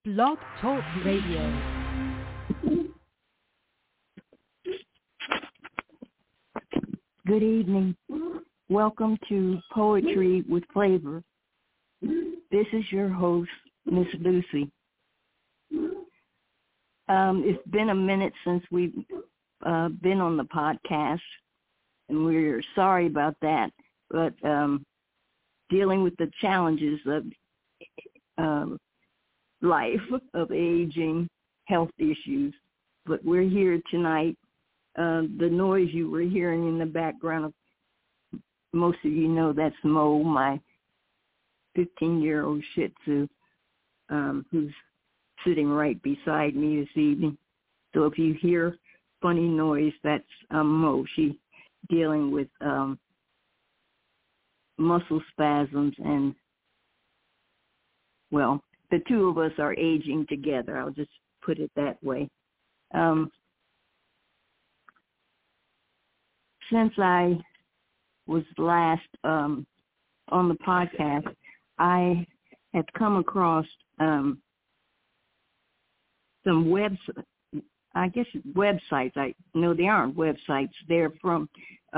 Blog Talk Radio. Good evening. Welcome to Poetry with Flavor. This is your host, Miss Lucy. It's been a minute since we've been on the podcast, and we're sorry about that. But dealing with the challenges of life, of aging, health issues. But we're here tonight. The noise you were hearing in the background, most of you know that's Mo, my 15-year-old Shih Tzu, who's sitting right beside me this evening. So if you hear funny noise, that's Mo. She's dealing with muscle spasms, and, well, the two of us are aging together. I'll just put it that way. Since I was last on the podcast, I have come across some websites. No, they aren't websites. They're from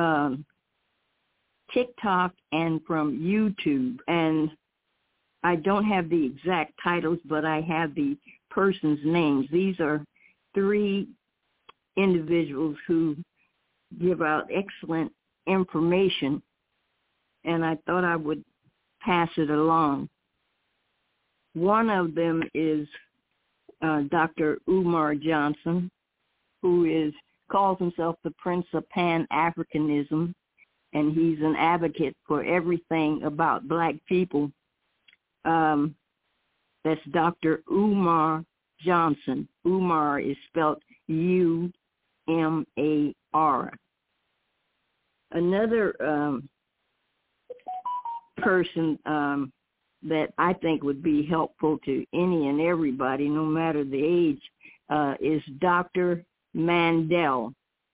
TikTok and from YouTube. And I don't have the exact titles, but I have the person's names. These are three individuals who give out excellent information, and I thought I would pass it along. One of them is Dr. Umar Johnson, who calls himself the Prince of Pan-Africanism, and he's an advocate for everything about Black people. That's Dr. Umar Johnson. Umar is spelled U-M-A-R. Another person that I think would be helpful to any and everybody, no matter the age, is Dr. Mandel,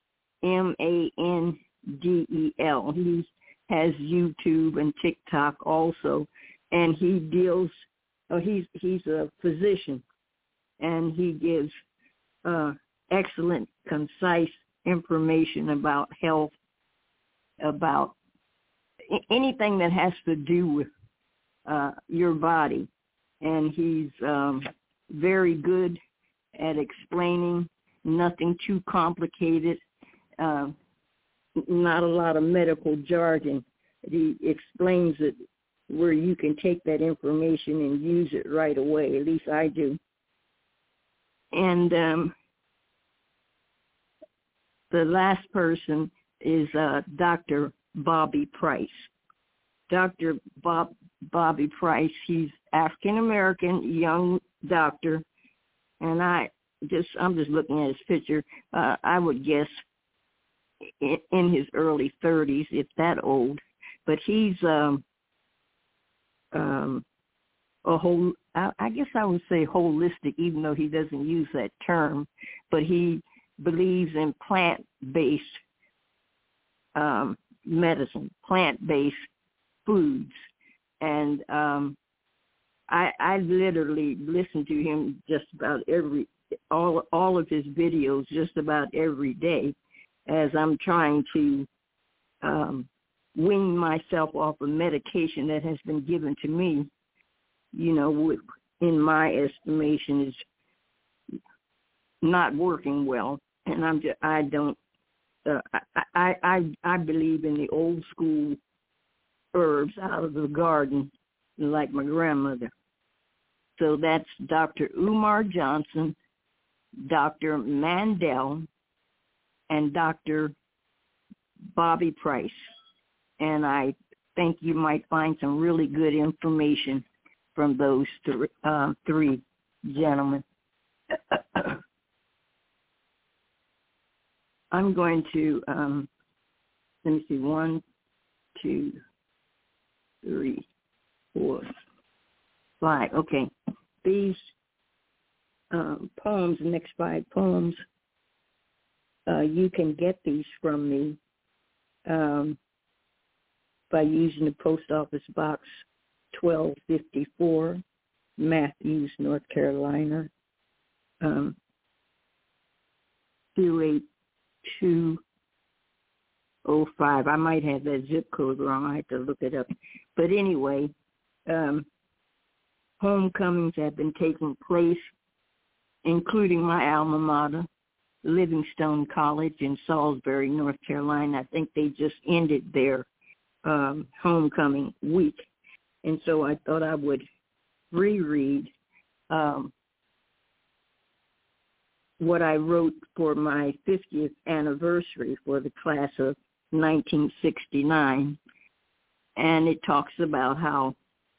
M-A-N-D-E-L. He has YouTube and TikTok also, and he deals. He's a physician, and he gives excellent, concise information about health, about anything that has to do with your body. And he's very good at explaining, nothing too complicated, not a lot of medical jargon. He explains it where you can take that information and use it right away. At least I do. And the last person is Dr. Bobby Price. Dr. Bobby Price, he's African-American, young doctor, and I'm just looking at his picture. I would guess in his early 30s, if that old. But he's I guess I would say holistic, even though he doesn't use that term, but he believes in plant-based medicine, plant-based foods. And I literally listen to him just about all of his videos just about every day as I'm trying to wean myself off of medication that has been given to me, in my estimation is not working well. And I believe in the old school herbs out of the garden, like my grandmother. So that's Dr. Umar Johnson, Dr. Mandel, and Dr. Bobby Price. And I think you might find some really good information from those three gentlemen. I'm going to, let me see, 1, 2, 3, 4, 5. Okay. These poems, the next 5 poems, you can get these from me by using the Post Office Box 1254, Matthews, North Carolina, 28205. I might have that zip code wrong. I have to look it up. But anyway, homecomings have been taking place, including my alma mater, Livingstone College in Salisbury, North Carolina. I think they just ended their homecoming week. And so I thought I would reread what I wrote for my 50th anniversary for the class of 1969. And it talks about how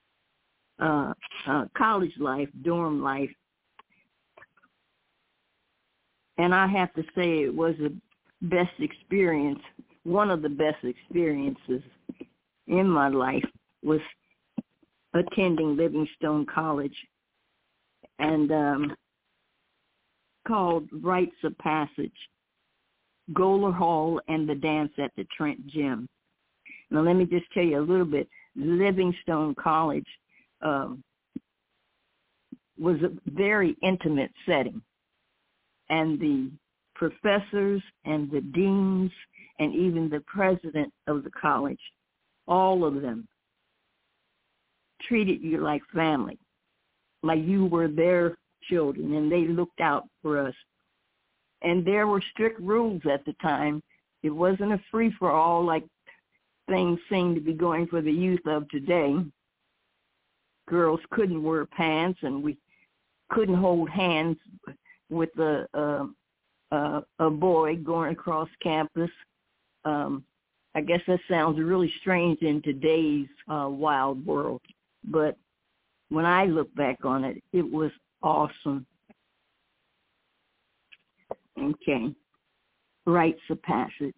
college life, dorm life, and I have to say it was the best experience. One of the best experiences in my life was attending Livingstone College, and called Rites of Passage, Goler Hall, and the Dance at the Trent Gym. Now, let me just tell you a little bit. Livingstone College was a very intimate setting, and the professors and the deans and even the president of the college, all of them treated you like family, like you were their children, and they looked out for us. And there were strict rules at the time. It wasn't a free-for-all like things seem to be going for the youth of today. Girls couldn't wear pants, and we couldn't hold hands with a boy going across campus. I guess that sounds really strange in today's wild world, but when I look back on it, it was awesome. Okay. Rites of Passage.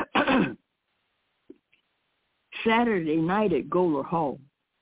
Saturday night at Goler Hall.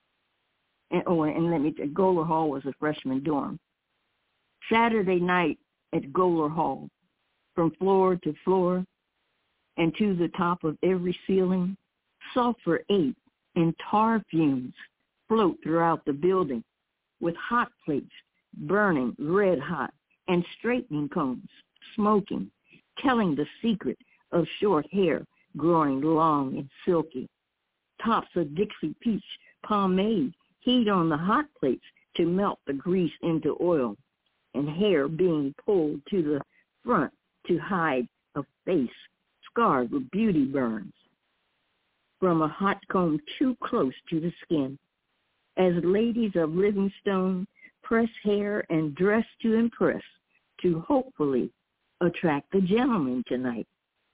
Goler Hall was a freshman dorm. Saturday night at Goler Hall, from floor to floor and to the top of every ceiling, sulfur 8 and tar fumes float throughout the building, with hot plates burning red hot and straightening combs smoking, telling the secret of short hair growing long and silky. Tops of Dixie Peach pomade heat on the hot plates to melt the grease into oil, and hair being pulled to the front to hide a face scarred with beauty burns from a hot comb too close to the skin. As ladies of Livingstone press hair and dress to impress, to hopefully attract the gentleman tonight.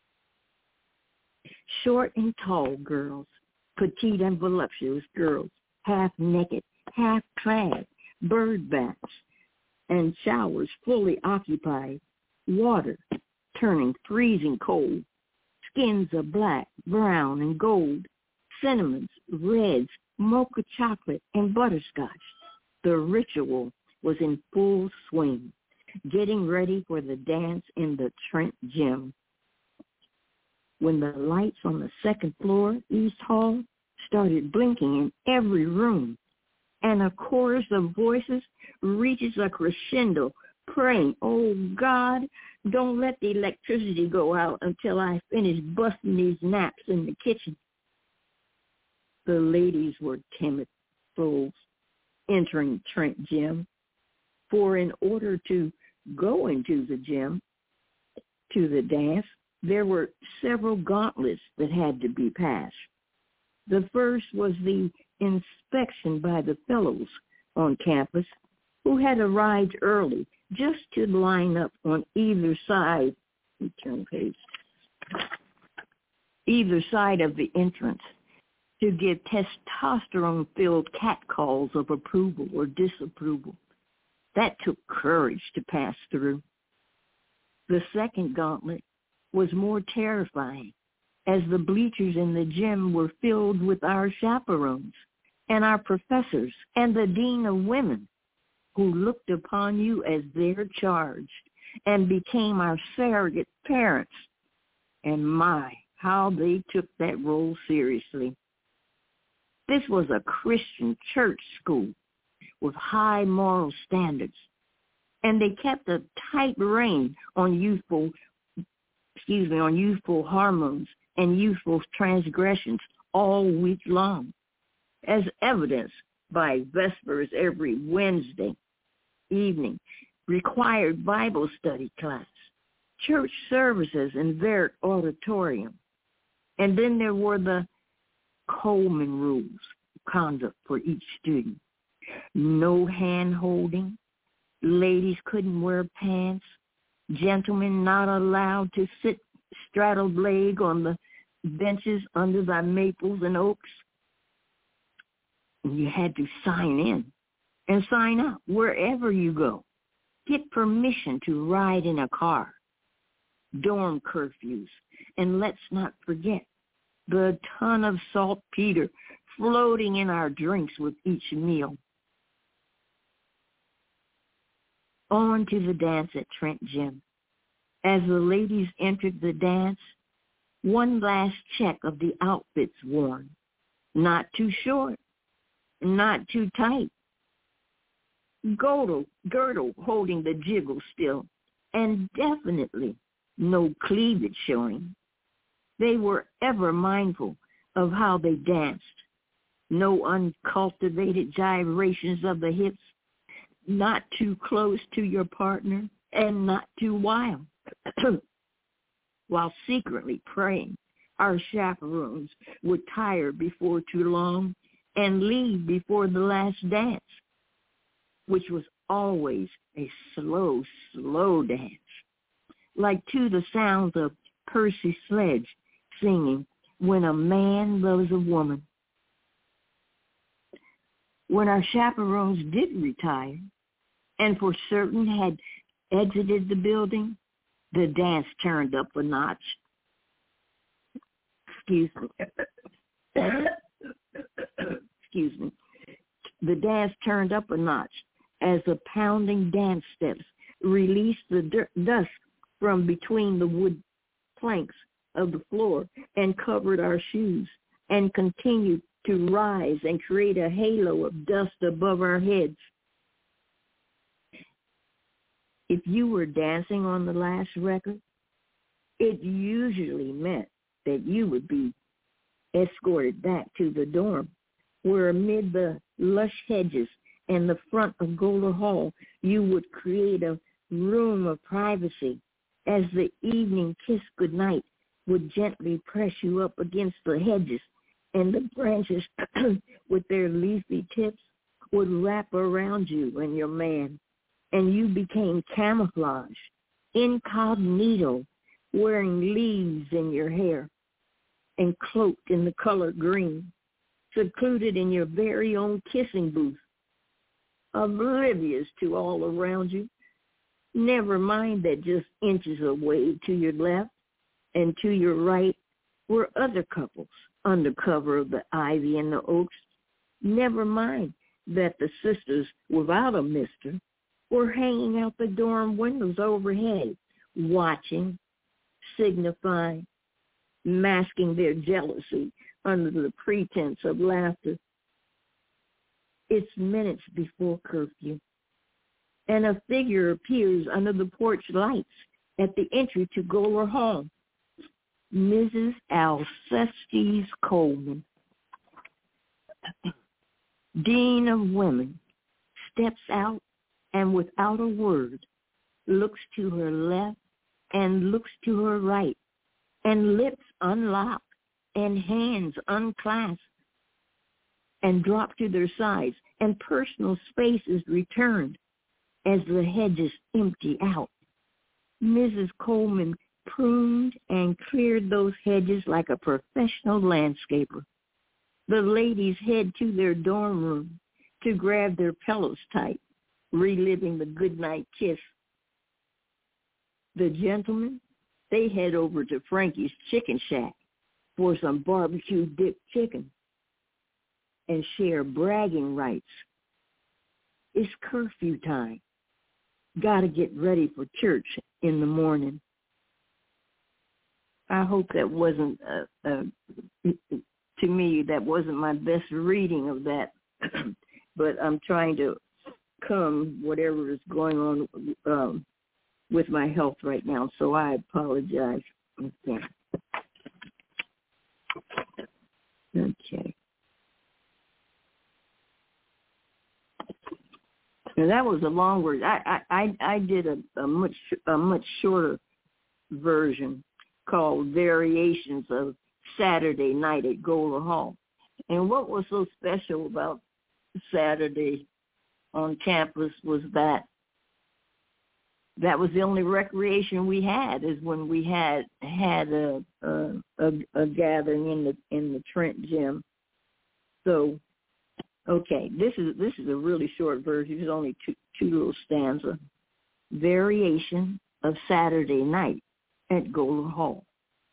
Short and tall girls, petite and voluptuous girls, half naked, half clad, bird baths, and showers fully occupied, water turning freezing cold, skins of black, brown, and gold, cinnamons, reds, mocha chocolate, and butterscotch. The ritual was in full swing, getting ready for the dance in the Trent Gym. When the lights on the second floor, East Hall, started blinking in every room, and a chorus of voices reaches a crescendo, praying, "Oh, God, don't let the electricity go out until I finish busting these naps in the kitchen." The ladies were timid souls entering Trent Gym, for in order to go into the gym, to the dance, there were several gauntlets that had to be passed. The first was the inspection by the fellows on campus who had arrived early just to line up on either side, either side of the entrance to give testosterone-filled catcalls of approval or disapproval. That took courage to pass through. The second gauntlet was more terrifying, as the bleachers in the gym were filled with our chaperones and our professors and the dean of women, who looked upon you as their charge and became our surrogate parents. And my, how they took that role seriously. This was a Christian church school with high moral standards. And they kept a tight rein on youthful hormones and youthful transgressions all week long, as evidenced by Vespers every Wednesday evening, required Bible study class, church services in Verritt Auditorium. And then there were the Coleman rules of conduct for each student. No hand-holding. Ladies couldn't wear pants. Gentlemen not allowed to sit straddled leg on the benches under the maples and oaks. You had to sign in and sign out wherever you go. Get permission to ride in a car. Dorm curfews. And let's not forget the ton of saltpeter floating in our drinks with each meal. On to the dance at Trent Gym. As the ladies entered the dance, one last check of the outfits worn. Not too short, not too tight. Girdle holding the jiggle still, and definitely no cleavage showing. They were ever mindful of how they danced. No uncultivated gyrations of the hips, not too close to your partner, and not too wild. While secretly praying our chaperones would tire before too long and leave before the last dance, which was always a slow, slow dance, like to the sounds of Percy Sledge singing When a Man Loves a Woman. When our chaperones did retire, and for certain had exited the building, the dance turned up a notch. Excuse me. The dance turned up a notch as the pounding dance steps released the dust from between the wood planks of the floor and covered our shoes and continued to rise and create a halo of dust above our heads. If you were dancing on the last record, it usually meant that you would be escorted back to the dorm, where amid the lush hedges and the front of Goler Hall, you would create a room of privacy as the evening kiss goodnight would gently press you up against the hedges, and the branches with their leafy tips would wrap around you and your man, and you became camouflage, incognito, wearing leaves in your hair and cloaked in the color green, secluded in your very own kissing booth, oblivious to all around you. Never mind that just inches away to your left and to your right were other couples under cover of the ivy and the oaks. Never mind that the sisters without a mister were hanging out the dorm windows overhead, watching, signifying, masking their jealousy under the pretense of laughter. It's minutes before curfew, and a figure appears under the porch lights at the entry to Goler Hall. Mrs. Alcestis Coleman, Dean of Women, steps out and without a word looks to her left and looks to her right, and lips unlock and hands unclasp and drop to their sides, and personal space is returned as the hedges empty out. Mrs. Coleman pruned and cleared those hedges like a professional landscaper. The ladies head to their dorm room to grab their pillows tight, reliving the goodnight kiss. The gentlemen, they head over to Frankie's Chicken Shack for some barbecue dipped chicken and share bragging rights. It's curfew time. Got to get ready for church in the morning. I hope that wasn't, to me, that wasn't my best reading of that. But I'm trying to overcome whatever is going on with my health right now, so I apologize. Okay. Now that was a long word. I did a much shorter version called Variations of Saturday Night at Gola Hall. And what was so special about Saturday on campus was that was the only recreation we had, is when we had a gathering in the Trent gym. So, okay, this is a really short version. It's only two little stanza. Variation of Saturday Night at Gola Hall.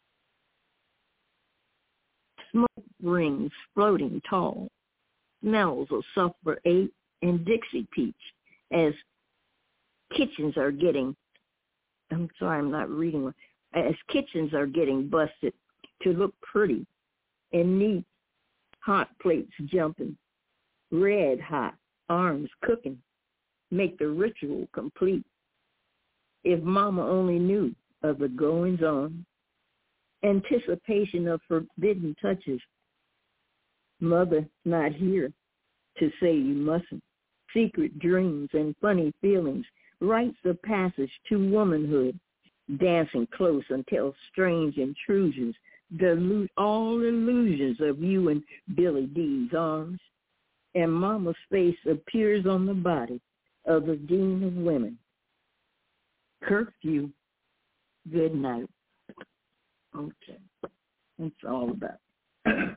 Smoke rings floating tall, smells of sulfur 8 and Dixie peach as kitchens are getting, I'm sorry, I'm not reading one, as kitchens are getting busted to look pretty and neat, hot plates jumping, red hot, arms cooking, make the ritual complete. If mama only knew of the goings on, anticipation of forbidden touches, mother not here to say you mustn't, secret dreams and funny feelings, rites of passage to womanhood, dancing close until strange intrusions dilute all illusions of you and Billy D's arms, and mama's face appears on the body of the dean of women. Curfew, good night. Okay, that's all about it.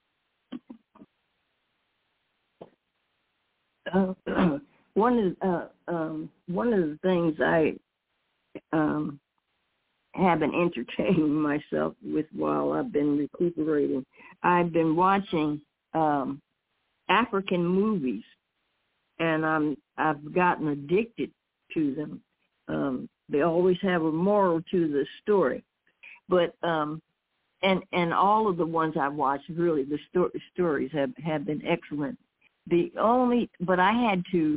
One of the things I have been entertaining myself with while I've been recuperating, I've been watching African movies, and I've gotten addicted to them. They always have a moral to the story, but and all of the ones I've watched, really, the stories have been excellent. But I had to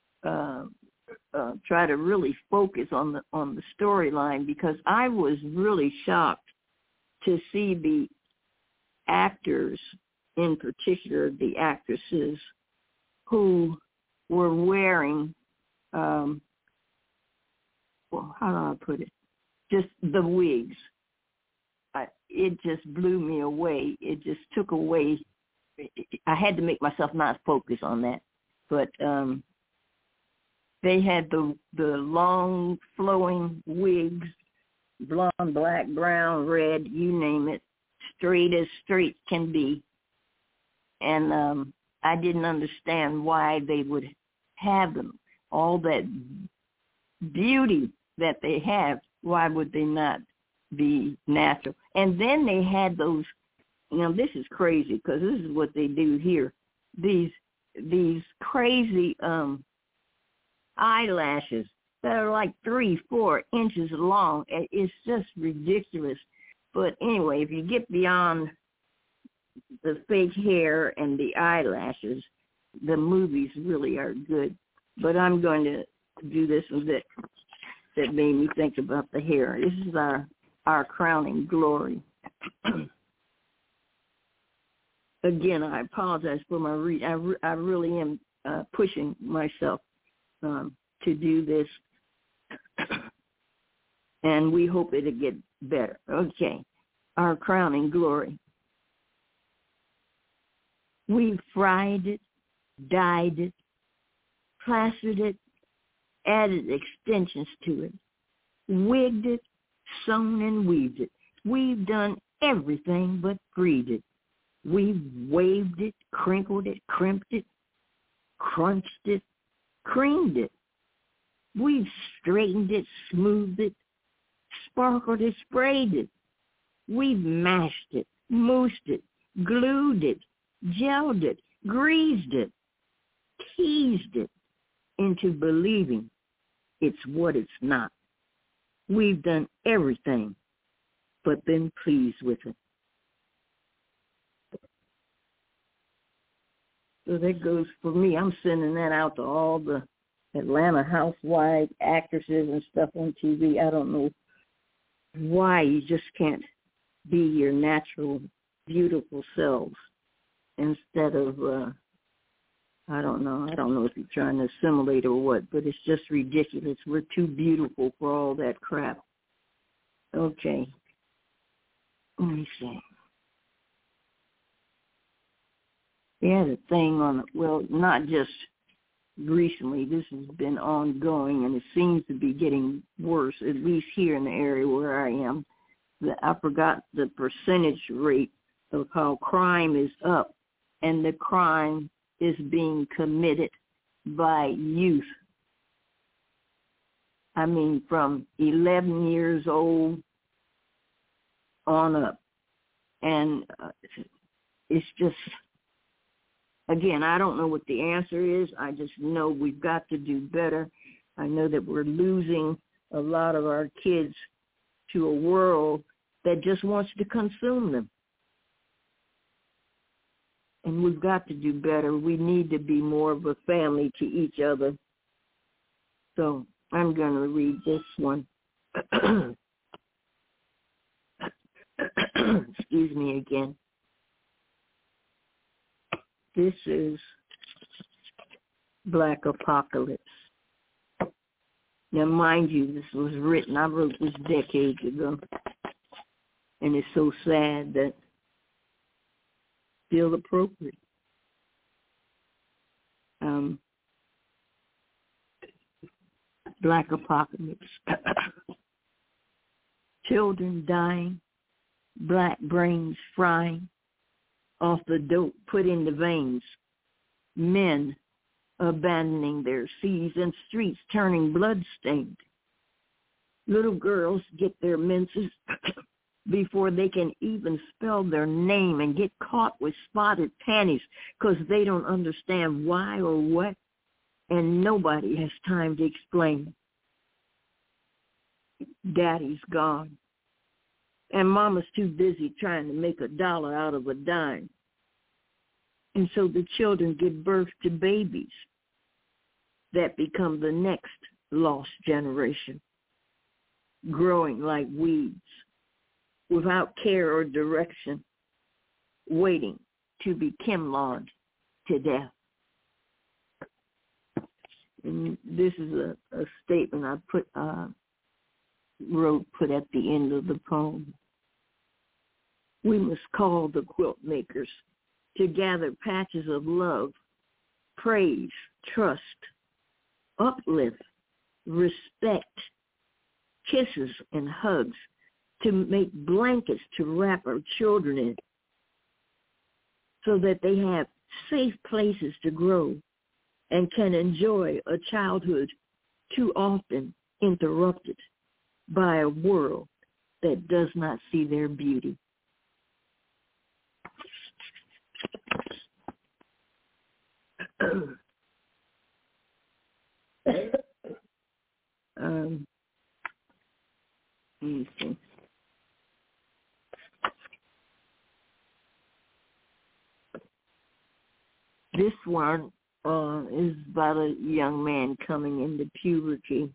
try to really focus on the storyline, because I was really shocked to see the actors, in particular the actresses, who were wearing, well, how do I put it? Just the wigs. It just blew me away. It just took away. I had to make myself not focus on that, but they had the long flowing wigs, blonde, black, brown, red, you name it, straight as straight can be. And I didn't understand why they would have them. All that beauty that they have, why would they not be natural? And then they had those, this is crazy, because this is what they do here. These crazy eyelashes that are like 3-4 inches long. It's just ridiculous. But anyway, if you get beyond the fake hair and the eyelashes, the movies really are good. But I'm going to do this one that made me think about the hair. This is our crowning glory. Again, I apologize for my read. I really am pushing myself to do this, and we hope it'll get better. Okay, our crowning glory. We fried it, dyed it, plastered it, added extensions to it, wigged it, sewn and weaved it. We've done everything but freed it. We've waved it, crinkled it, crimped it, crunched it, creamed it. We've straightened it, smoothed it, sparkled it, sprayed it. We've mashed it, moosed it, glued it, gelled it, greased it, teased it into believing it's what it's not. We've done everything but been pleased with it. So that goes for me. I'm sending that out to all the Atlanta housewife actresses and stuff on TV. I don't know why you just can't be your natural, beautiful selves instead of, I don't know if you're trying to assimilate or what, but it's just ridiculous. We're too beautiful for all that crap. Okay. Let me see. They had a thing on, well, not just recently, this has been ongoing, and it seems to be getting worse, at least here in the area where I am. I forgot the percentage rate of how crime is up, and the crime is being committed by youth. I mean, from 11 years old on up. And it's just, again, I don't know what the answer is. I just know we've got to do better. I know that we're losing a lot of our kids to a world that just wants to consume them. And we've got to do better. We need to be more of a family to each other. So I'm going to read this one. Excuse me again. This is Black Apocalypse. Now, mind you, this was written, I wrote this decades ago. And it's so sad that still appropriate. Black Apocalypse. Children dying, black brains frying off the dope put in the veins, men abandoning their seas and streets turning blood-stained. Little girls get their menses before they can even spell their name and get caught with spotted panties because they don't understand why or what, and nobody has time to explain. Daddy's gone, and mama's too busy trying to make $1 out of a dime. And so the children give birth to babies that become the next lost generation, growing like weeds, without care or direction, waiting to be Kimlawed to death. And this is a statement I put at the end of the poem. We must call the quilt makers to gather patches of love, praise, trust, uplift, respect, kisses, and hugs to make blankets to wrap our children in so that they have safe places to grow and can enjoy a childhood too often interrupted by a world that does not see their beauty. Let me see. This one is about a young man coming into puberty,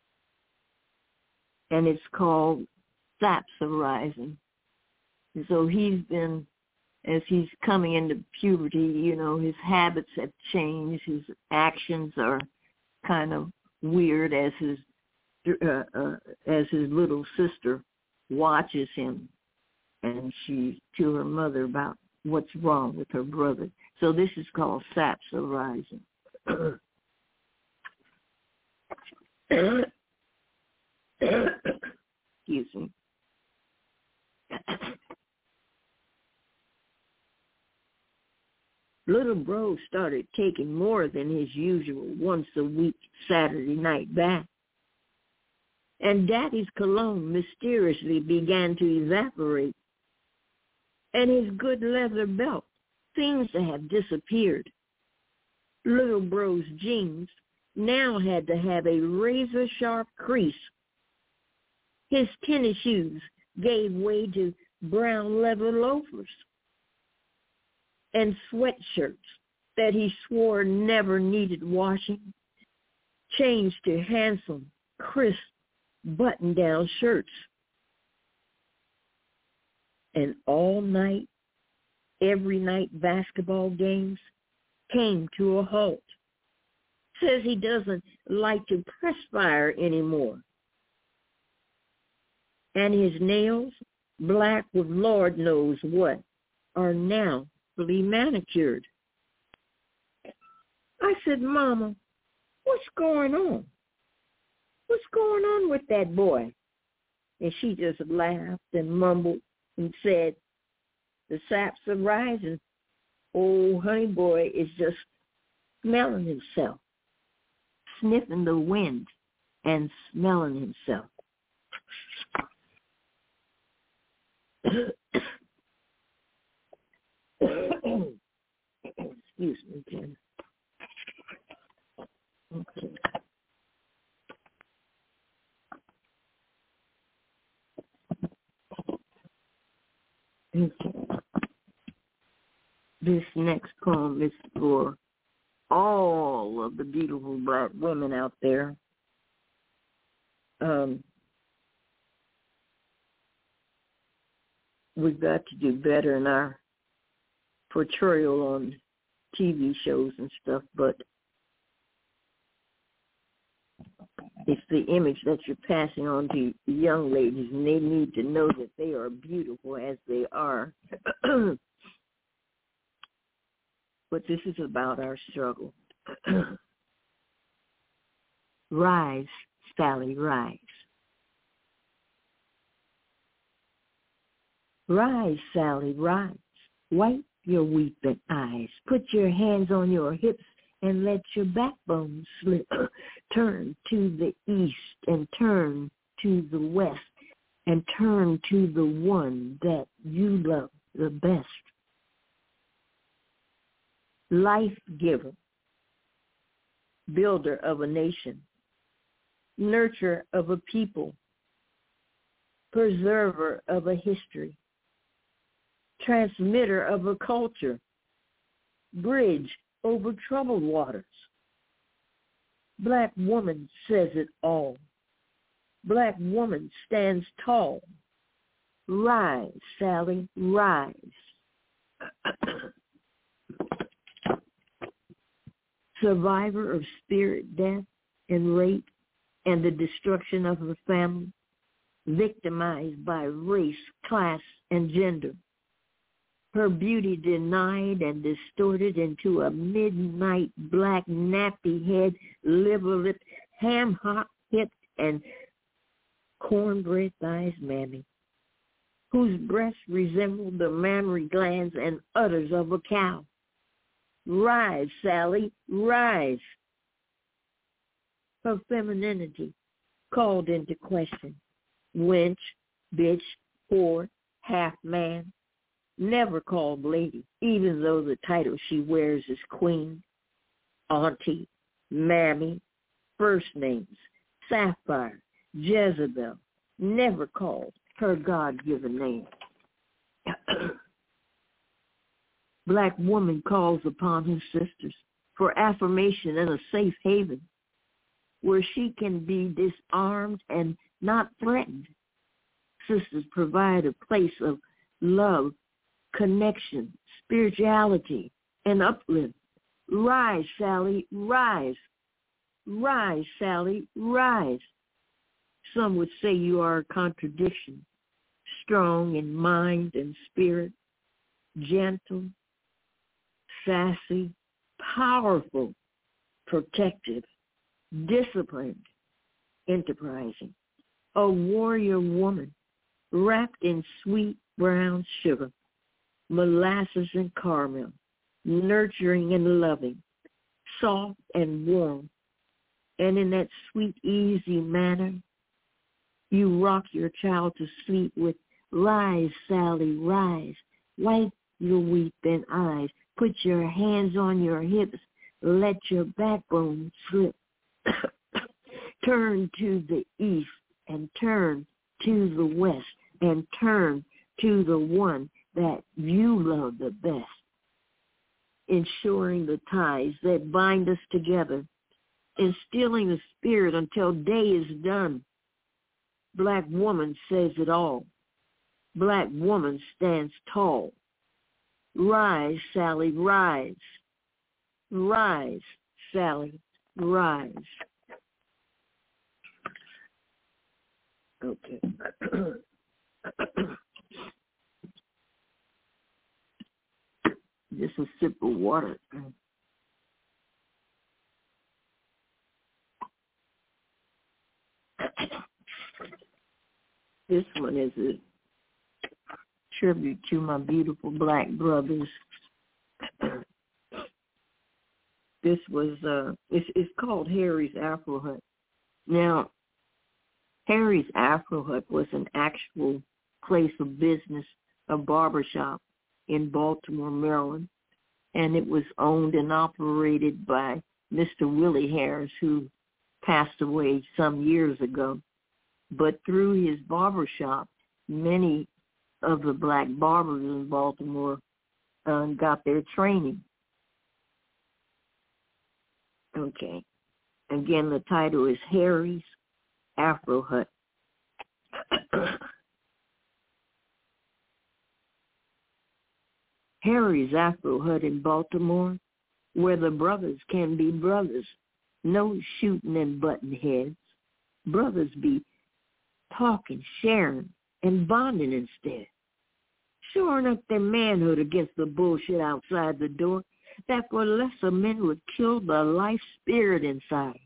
and it's called Saps Arising. And so he's been, as he's coming into puberty, you know, his habits have changed. His actions are kind of weird as his little sister watches him, and she to her mother about what's wrong with her brother. So this is called Saps Arising. Excuse me. Little bro started taking more than his usual once-a-week Saturday night bath. And Daddy's cologne mysteriously began to evaporate. And his good leather belt seems to have disappeared. Little bro's jeans now had to have a razor-sharp crease. His tennis shoes gave way to brown leather loafers and sweatshirts that he swore never needed washing changed to handsome, crisp, button-down shirts. And all night, every night basketball games came to a halt. Says he doesn't like to perspire anymore. And his nails, black with Lord knows what, are now fully manicured. I said, Mama, what's going on? What's going on with that boy? And she just laughed and mumbled and said, the saps are rising. Old honey boy is just smelling himself, sniffing the wind and smelling himself. Excuse me, Jen. Okay. This next poem is for all of the beautiful black women out there. We've got to do better in our portrayal on TV shows and stuff, but it's the image that you're passing on to young ladies, and they need to know that they are beautiful as they are. But this is about our struggle. Rise, Sally, rise. Rise, Sally, rise. Wipe your weeping eyes. Put your hands on your hips and let your backbone slip. Turn to the east and turn to the west and turn to the one that you love the best. Life giver, builder of a nation, nurturer of a people, preserver of a history, transmitter of a culture, bridge over troubled waters. Black woman says it all. Black woman stands tall. Rise, Sally, rise. Survivor of spirit death and rape and the destruction of her family, victimized by race, class, and gender. Her beauty denied and distorted into a midnight black nappy-head, liver-lipped, ham-hock-hipped, and cornbread thighs mammy, whose breasts resembled the mammary glands and udders of a cow. Rise, Sally, rise. Her femininity called into question. Wench, bitch, whore, half man, never called lady, even though the title she wears is queen, auntie, mammy, first names, Sapphire, Jezebel, never called her God-given name. Black woman calls upon her sisters for affirmation and a safe haven where she can be disarmed and not threatened. Sisters provide a place of love, connection, spirituality, and uplift. Rise, Sally, rise. Rise, Sally, rise. Some would say you are a contradiction, strong in mind and spirit, gentle, sassy, powerful, protective, disciplined, enterprising, a warrior woman wrapped in sweet brown sugar, molasses and caramel, nurturing and loving, soft and warm, and in that sweet, easy manner, you rock your child to sleep with, rise, Sally, rise, wipe your weeping eyes, put your hands on your hips, let your backbone slip. Turn to the east and turn to the west and turn to the one that you love the best, ensuring the ties that bind us together instilling the spirit until day is done. Black woman says it all. Black woman stands tall. Rise, Sally, rise. Rise, Sally, rise. Okay. Just a sip of water. This one is a tribute to my beautiful black brothers. This was, it's called Harry's Afro Hut. Now, Harry's Afro Hut was an actual place of business, a barbershop in Baltimore, Maryland, and it was owned and operated by Mr. Willie Harris, who passed away some years ago. But through his barbershop, many of the black barbers in Baltimore got their training. Okay. Again, the title is Harry's Afro Hut. Harry's Afro Hut in Baltimore, where the brothers can be brothers. No shooting and button heads. Brothers be talking, sharing, and bonding instead. Shoring up their manhood against the bullshit outside the door that for lesser men would kill the life spirit inside.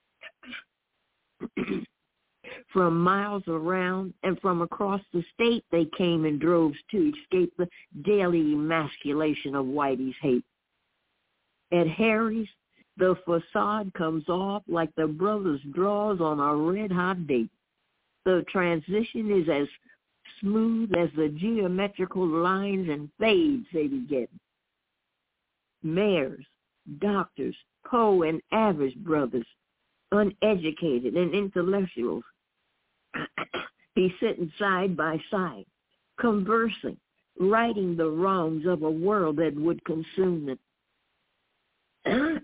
From miles around and from across the state they came in droves to escape the daily emasculation of Whitey's hate. At Harry's, the facade comes off like the brothers' draws on a red-hot date. The transition is as smooth as the geometrical lines and fades they be getting. Mayors, doctors, Poe and average brothers, uneducated and intellectuals, be sitting side by side, conversing, righting the wrongs of a world that would consume them.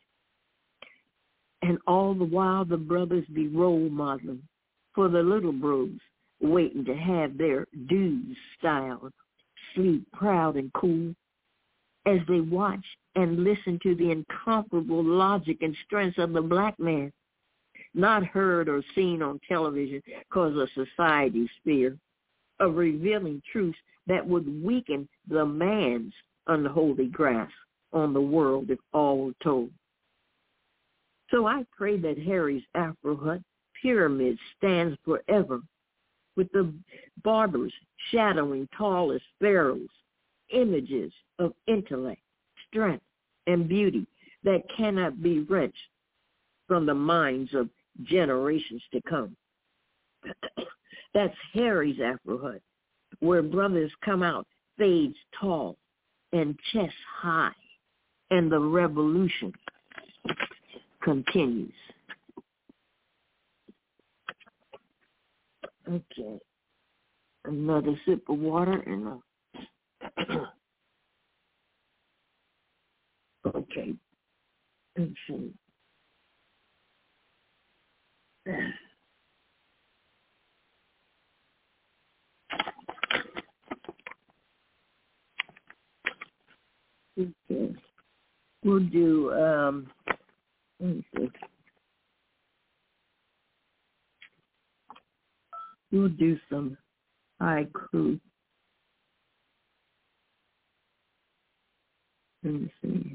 And all the while the brothers be role modeling for the little bros, waiting to have their dues styled, sleep proud and cool, as they watch and listen to the incomparable logic and strength of the black man, not heard or seen on television because of society's fear of revealing truths that would weaken the man's unholy grasp on the world if all were told. So I pray that Harry's Afro Hut pyramid stands forever, with the barbers shadowing tall as pharaohs, images of intellect, strength, and beauty that cannot be wrenched from the minds of generations to come. That's Harry's Afro Hut, where brothers come out fades tall and chest high, and the revolution continues. Okay. Another sip of water and okay. Let's see. Okay. We'll do let me see. We'll do some haiku. Let me see.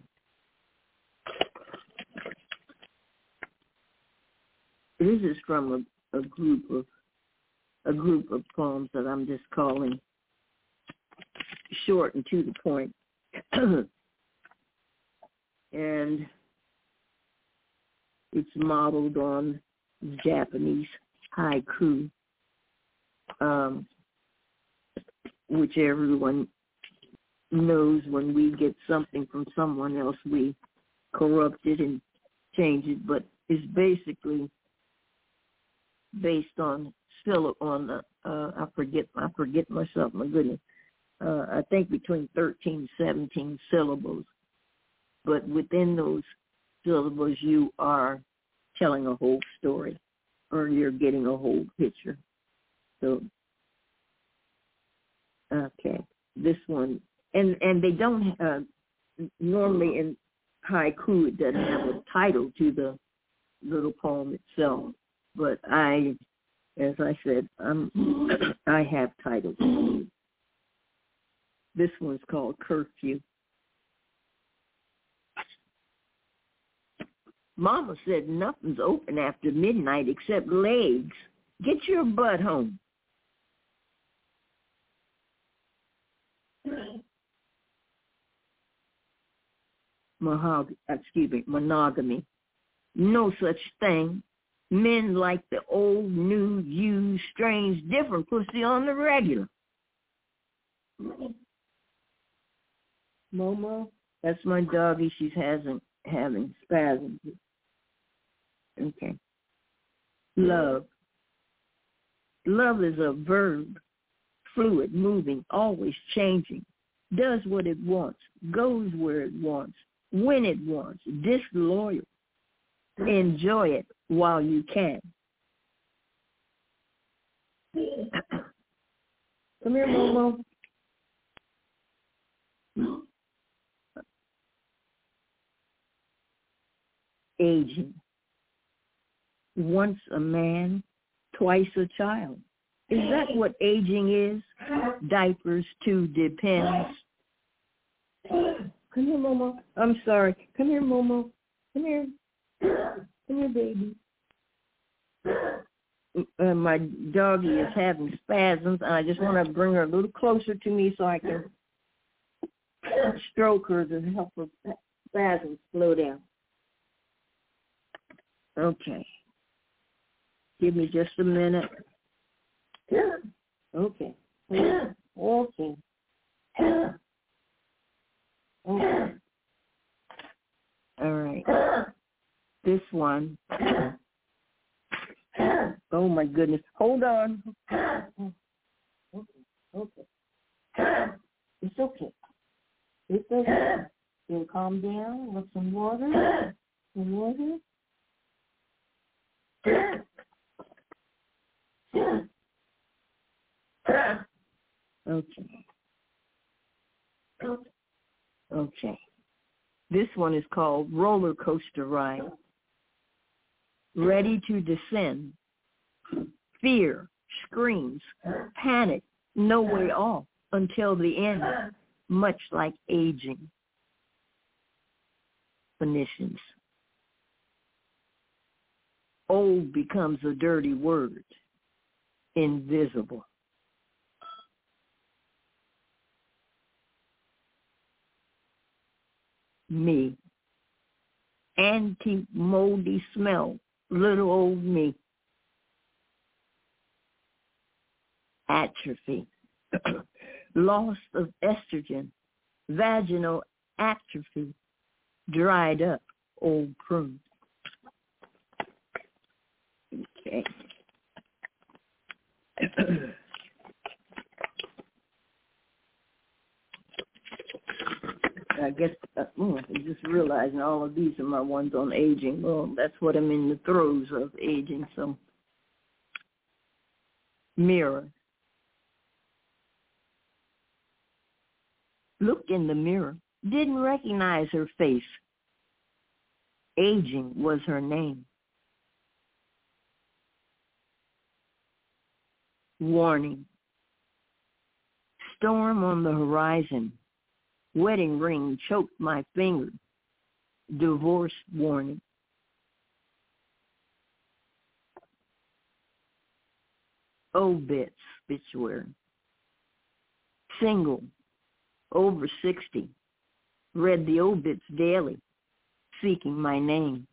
This is from a group of poems that I'm just calling short and to the point. And it's modeled on Japanese haiku, which everyone knows when we get something from someone else, we corrupt it and change it, but it's basically based on I forget myself, my goodness. I think between 13 and 17 syllables. But within those syllables, you are telling a whole story or you're getting a whole picture. So, okay, this one, and they don't normally in haiku it doesn't have a title to the little poem itself, but as I said, I have titles. This one's called Curfew. Mama said nothing's open after midnight except legs. Get your butt home. Monogamy. No such thing. Men like the old, new, used, strange, different pussy on the regular. Momo, that's my doggie. She's having spasms. Okay. Love. Love is a verb, fluid, moving, always changing, does what it wants, goes where it wants, when it wants, disloyal. Enjoy it while you can. Come here, Momo. Aging. Once a man, twice a child. Is that what aging is? Diapers too depends. Come here, Momo. I'm sorry. Come here, Momo. Come here. Come here, baby. My doggie is having spasms, and I just want to bring her a little closer to me so I can stroke her to help her spasms slow down. Okay. Give me just a minute. Okay. Okay. Okay. All right. This one. Oh, my goodness. Hold on. Okay. It's okay. It's okay. You'll calm down with some water. Some water. Okay. Okay. This one is called Roller Coaster Ride. Ready to descend. Fear, screams, panic, no way off until the end, much like aging. Definitions. Old becomes a dirty word. Invisible. Me. Antique, moldy smell. Little old me. Atrophy. Loss of estrogen. Vaginal atrophy. Dried up old prune. Okay. I guess I'm just realizing all of these are my ones on aging. Well, that's what I'm in the throes of aging. So, mirror. Looked in the mirror. Didn't recognize her face. Aging was her name. Warning. Storm on the horizon. Wedding ring choked my finger. Divorce warning. Obits, obituary. Single, over 60. Read the obits daily, seeking my name.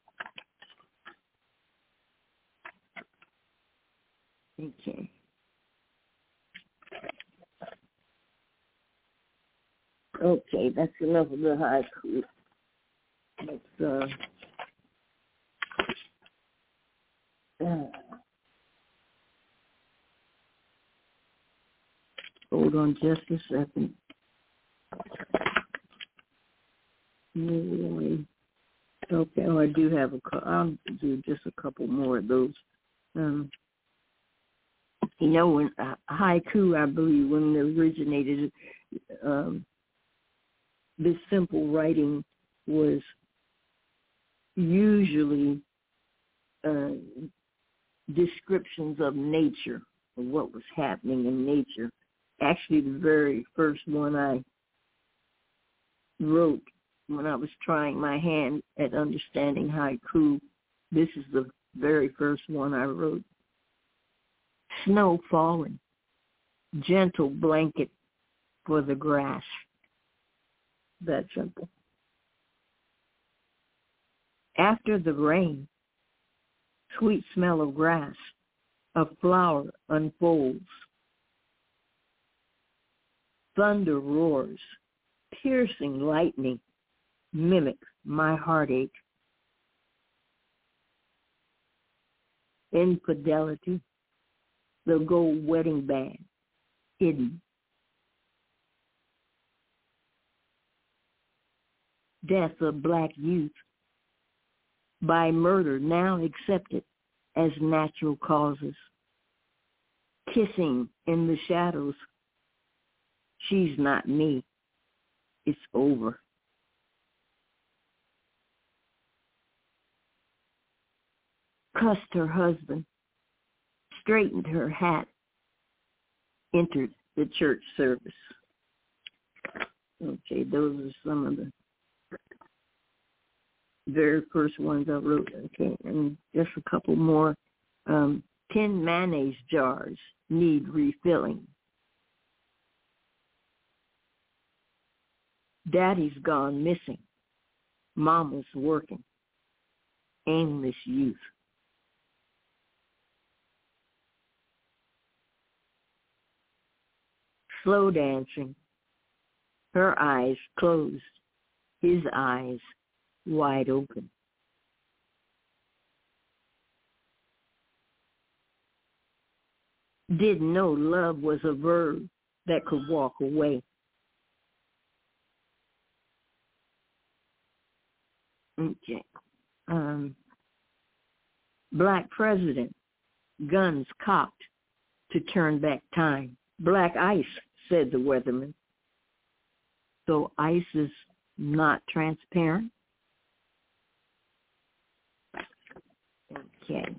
Okay. Okay, that's enough of the haiku. Let's hold on just a second. Okay, I do have I'll do just a couple more of those. When haiku, I believe, when it originated, this simple writing was usually descriptions of nature, of what was happening in nature. Actually, the very first one I wrote when I was trying my hand at understanding haiku, this is the very first one I wrote. Snow falling, gentle blanket for the grass. That simple. After the rain, sweet smell of grass, a flower unfolds. Thunder roars, piercing lightning, mimic my heartache. Infidelity, the gold wedding band, hidden. Death of black youth, by murder now accepted as natural causes. Kissing in the shadows, she's not me, it's over. Cussed her husband, straightened her hat, entered the church service. Okay, those are some of the very first ones I wrote. Okay, and just a couple more. 10 mayonnaise jars need refilling. Daddy's gone missing. Mama's working. Aimless youth. Slow dancing. Her eyes closed. His eyes wide open. Didn't know love was a verb that could walk away. Okay. Black president, guns cocked to turn back time. Black ice, said the weatherman. So ice is not transparent? Okay.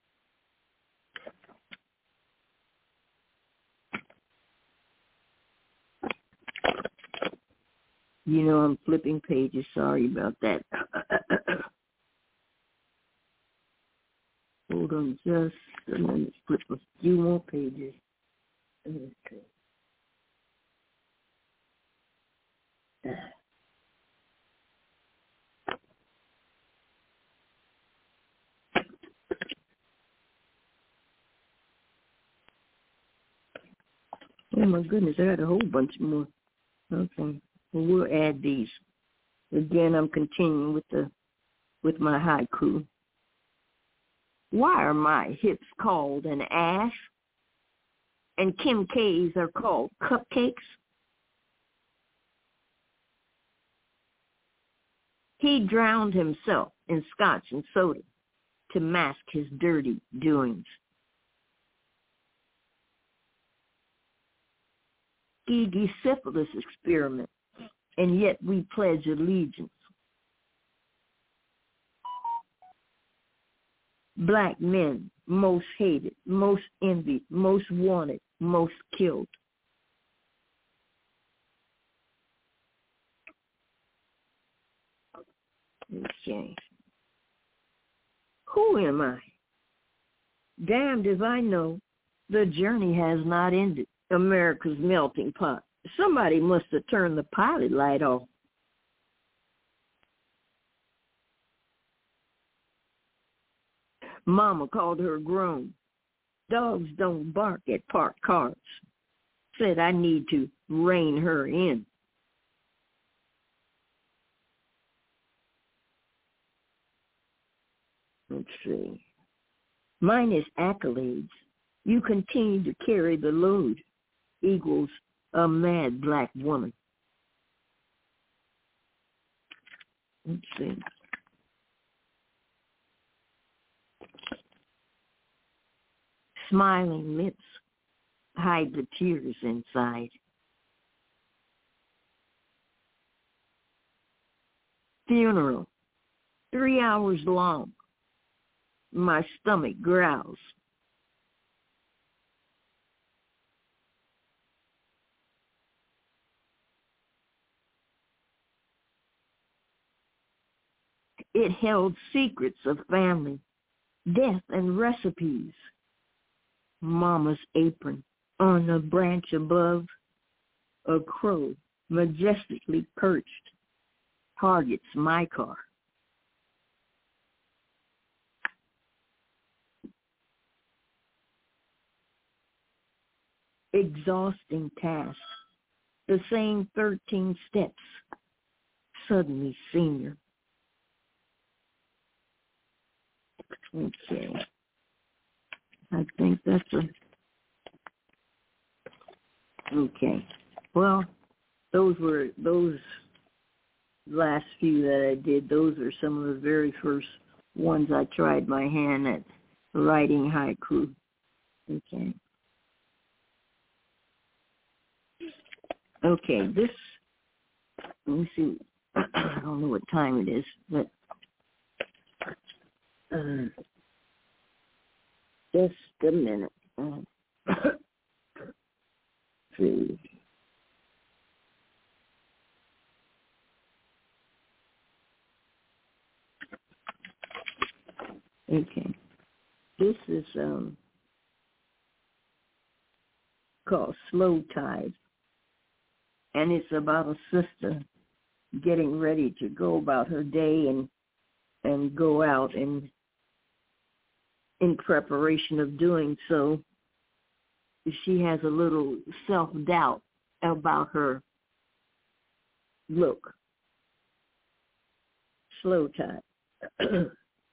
You know, I'm flipping pages. Sorry about that. Hold on just a minute. Flip a few more pages. Okay. Oh my goodness, I got a whole bunch more. Okay, well, we'll add these. Again, I'm continuing with my haiku. Why are my hips called an ass and Kim K's are called cupcakes? He drowned himself in scotch and soda to mask his dirty doings. Gigi syphilis experiment, and yet we pledge allegiance. Black men, most hated, most envied, most wanted, most killed. Okay. Who am I? Damned if I know. The journey has not ended. America's melting pot. Somebody must have turned the pilot light off. Mama called her grown. Dogs don't bark at parked cars. Said I need to rein her in. Let's see. Minus accolades, you continue to carry the load equals a mad black woman. Let's see. Smiling lips hide the tears inside. Funeral, 3 hours long. My stomach growls. It held secrets of family, death, and recipes. Mama's apron on a branch above, a crow majestically perched targets my car. Exhausting task, the same 13 steps, suddenly senior. Okay. I think that's okay. Well, those last few that I did, those are some of the very first ones I tried my hand at writing haiku. Okay. Okay, this, let me see, I don't know what time it is, but just a minute. See. Okay. This is called Slow Tide, and it's about a sister getting ready to go about her day and go out, and in preparation of doing so, she has a little self-doubt about her look. Slow Tide.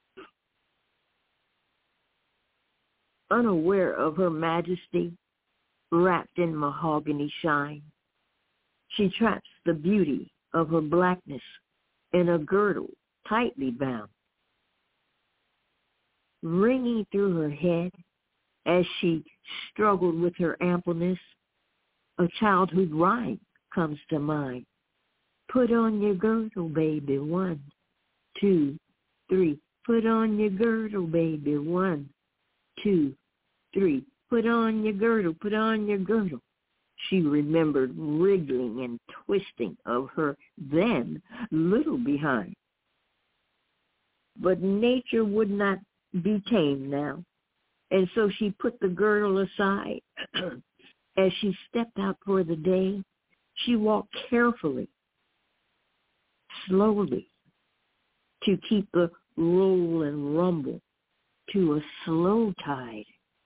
Unaware of her majesty, wrapped in mahogany shine, she traps the beauty of her blackness in a girdle tightly bound. Ringing through her head as she struggled with her ampleness, a childhood rhyme comes to mind. Put on your girdle, baby, 1, 2, 3. Put on your girdle, baby, 1, 2, 3. Put on your girdle, put on your girdle. She remembered wriggling and twisting of her then little behind. But nature would not be tamed now, and so she put the girdle aside. As she stepped out for the day, she walked carefully, slowly, to keep the roll and rumble to a slow tide.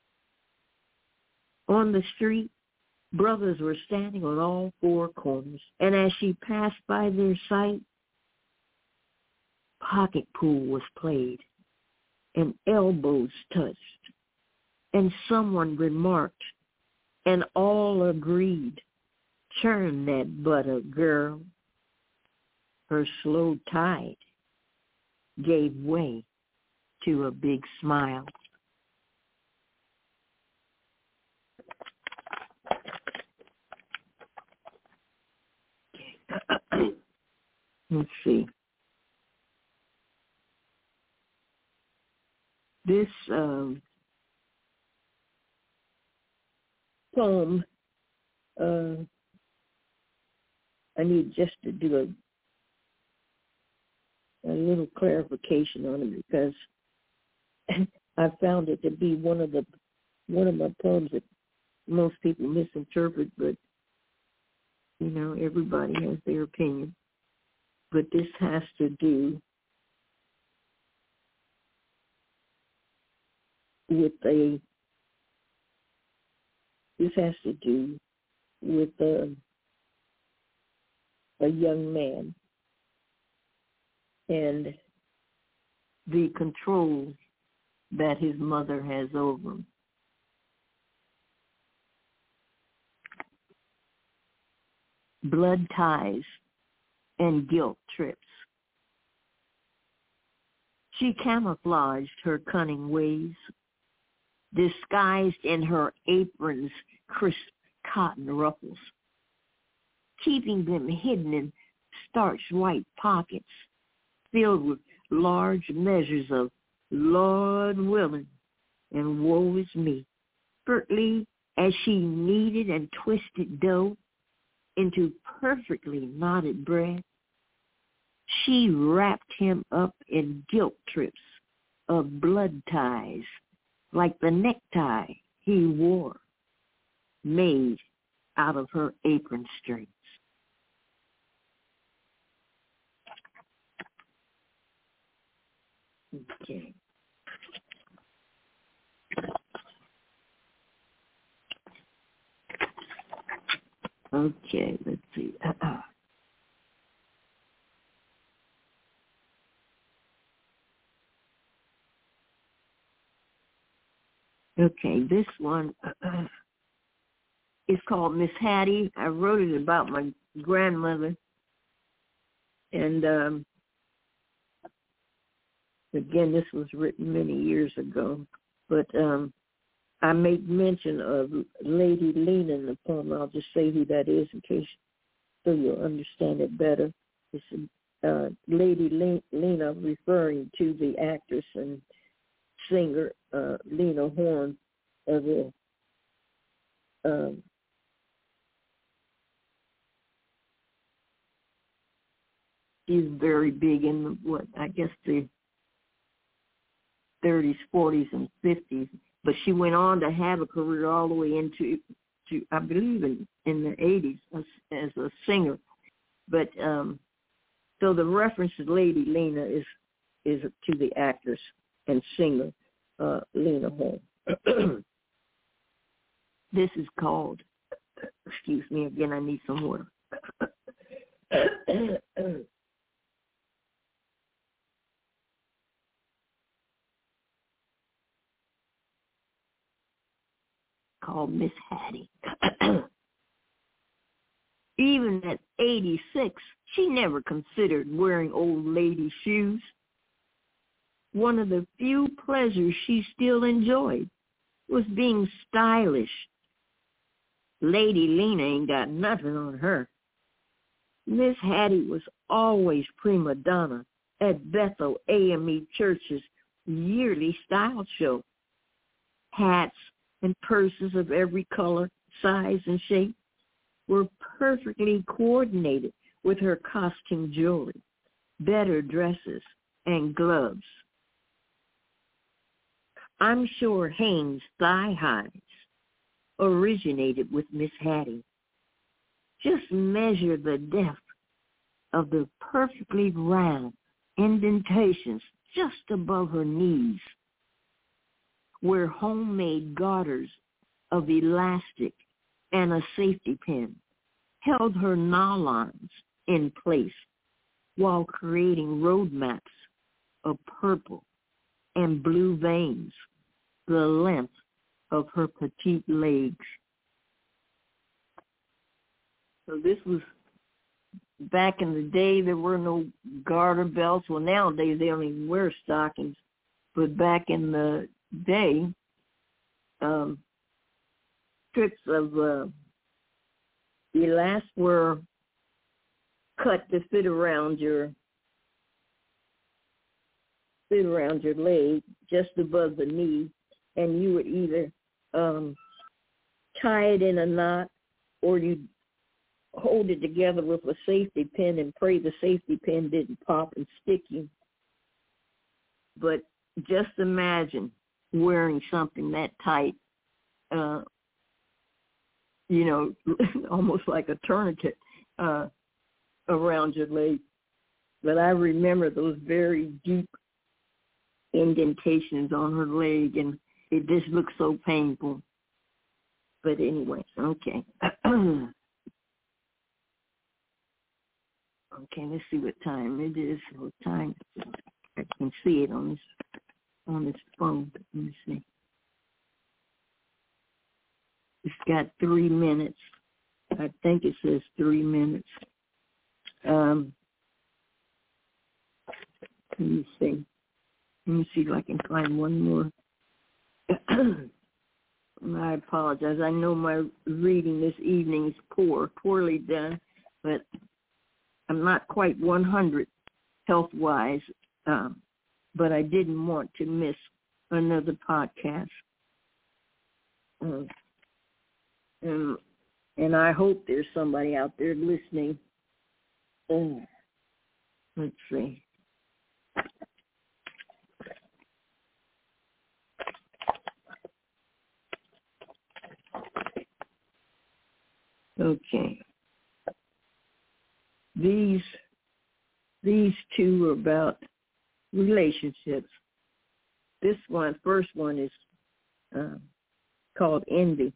On the street, brothers were standing on all 4 corners, and as she passed by their sight, pocket pool was played, and elbows touched, and someone remarked, and all agreed, churn that butter, girl. Her slow tide gave way to a big smile. Let's see. This poem, I need just to do a little clarification on it, because I found it to be one of my poems that most people misinterpret, but you know, everybody has their opinion. But this has to do with a young man and the control that his mother has over him. Blood ties and guilt trips. She camouflaged her cunning ways, disguised in her apron's crisp cotton ruffles, keeping them hidden in starched white pockets filled with large measures of Lord willing and woe is me. Expertly as she kneaded and twisted dough into perfectly knotted bread, she wrapped him up in guilt trips of blood ties like the necktie he wore, made out of her apron strings. Okay. Okay, let's see. Okay, this one is called Miss Hattie. I wrote it about my grandmother. And again, this was written many years ago. But I make mention of Lady Lena in the poem. I'll just say who that is in case so you'll understand it better. It's Lady Lena referring to the actress and singer Lena Horne of the she's very big in the 30s, 40s, and 50s. But she went on to have a career all the way into I believe in the 80s as a singer. But so the reference to Lady Lena is to the actress and singer Lena Horne. This is called, excuse me again, I need some water. Called Miss Hattie. Even at 86, she never considered wearing old lady shoes. One of the few pleasures she still enjoyed was being stylish. Lady Lena ain't got nothing on her. Miss Hattie was always prima donna at Bethel AME Church's yearly style show. Hats and purses of every color, size, and shape were perfectly coordinated with her costume jewelry, better dresses, and gloves. I'm sure Hanes' thigh highs originated with Miss Hattie. Just measure the depth of the perfectly round indentations just above her knees, where homemade garters of elastic and a safety pin held her nylons in place while creating road maps of purple and blue veins the length of her petite legs. So this was back in the day. There were no garter belts. Well, nowadays they only wear stockings, but back in the day, strips of elastic were cut to fit around your leg, just above the knee, and you would either tie it in a knot, or you'd hold it together with a safety pin and pray the safety pin didn't pop and stick you. But just imagine wearing something that tight, almost like a tourniquet around your leg. But I remember those very deep indentations on her leg, and it just looked so painful. But anyway, okay. Okay, let's see what time it is. What time? I can see it on this phone. Let me see. It's got 3 minutes. I think it says 3 minutes. Let me see. Let me see if I can find one more. I apologize. I know my reading this evening is poorly done, but I'm not quite 100 health-wise, but I didn't want to miss another podcast. And I hope there's somebody out there listening. Let's see. Okay. These two are about relationships. First one is called envy.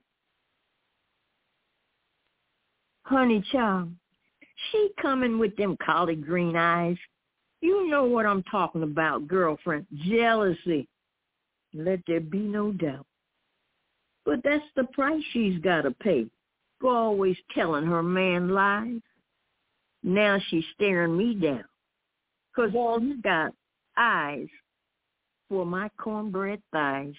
Honey child, she coming with them collard green eyes. You know what I'm talking about, girlfriend. Jealousy. Let there be no doubt. But that's the price she's got to pay for always telling her man lies. Now she's staring me down, 'cause she's got eyes for my cornbread thighs.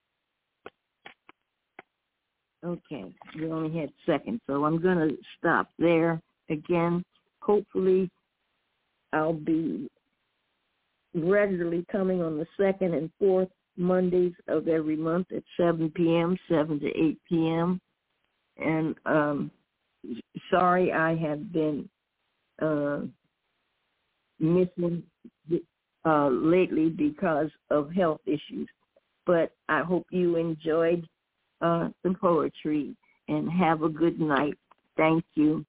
Okay, we only had seconds, so I'm going to stop there again. Hopefully I'll be regularly coming on the 2nd and 4th Mondays of every month at 7 p.m., 7 to 8 p.m. And sorry I have been missing lately because of health issues. But I hope you enjoyed the poetry, and have a good night. Thank you.